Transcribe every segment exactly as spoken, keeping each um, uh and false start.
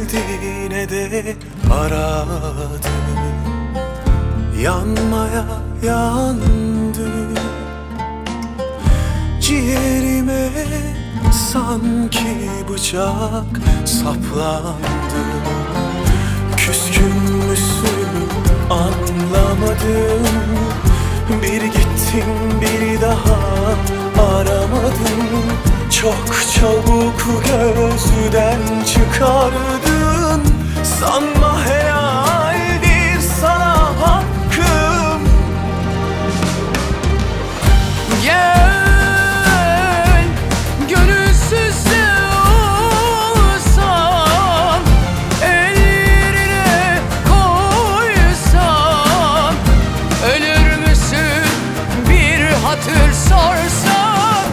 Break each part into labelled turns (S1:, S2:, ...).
S1: geldi ne de aradı. Yanmaya yandı, ciğerime sanki bıçak saplandı. Küskün müsün anlamadım, bir gittin bir daha aramadın. Çok çabuk gözden çıkardın, sanma helaldir sana hakkım.
S2: Gel, gönülsüz de olsam, ellerine koysam, ölür müsün bir hatır sorsam.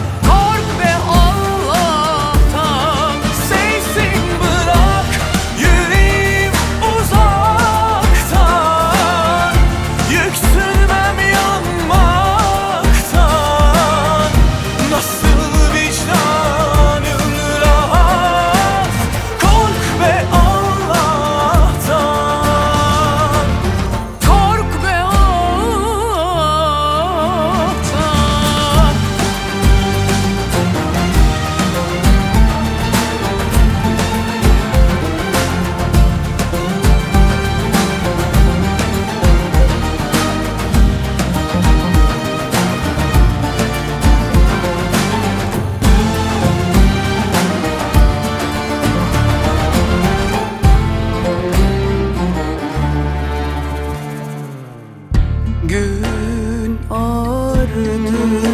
S2: Gün ağrıdı,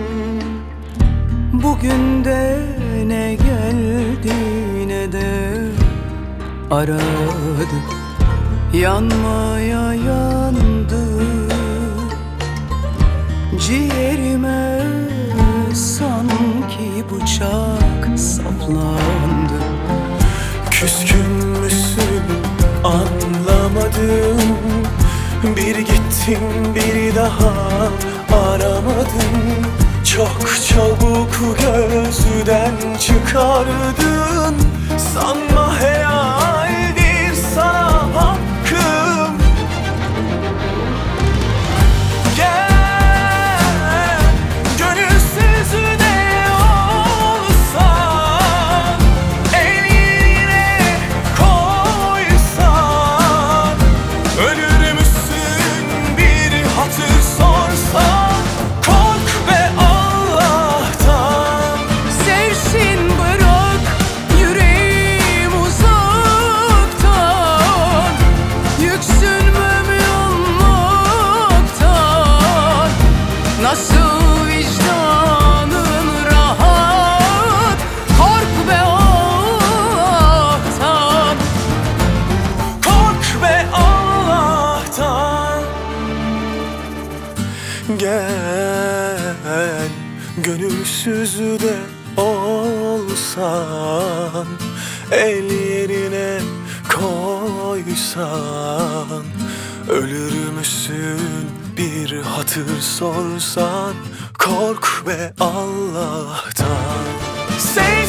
S2: bugün de ne geldi ne de aradı. Yanmaya yandı, ciğerime sanki bıçak saplandı.
S1: Küskün müsün anlamadım, bir gittin bir daha aramadın. Çok çabuk gözden çıkardın, sanma helaldir sana hakkım. Gel, gönülsüz de olsan, eline koysan, ölür müsün bir hatır sorsan. Kork be Allah'tan,
S2: Sevsin bırak yüreğim uzaktan, yüksünmem yanmaktan. Nasıl vicdanın rahat, kork be Allah'tan.
S1: kork be Allah'tan. Gel, gönülsüz de olsan, el yerine koysan, ölür müsün bir hatır sorsan. Kork be Allah'tan. Sev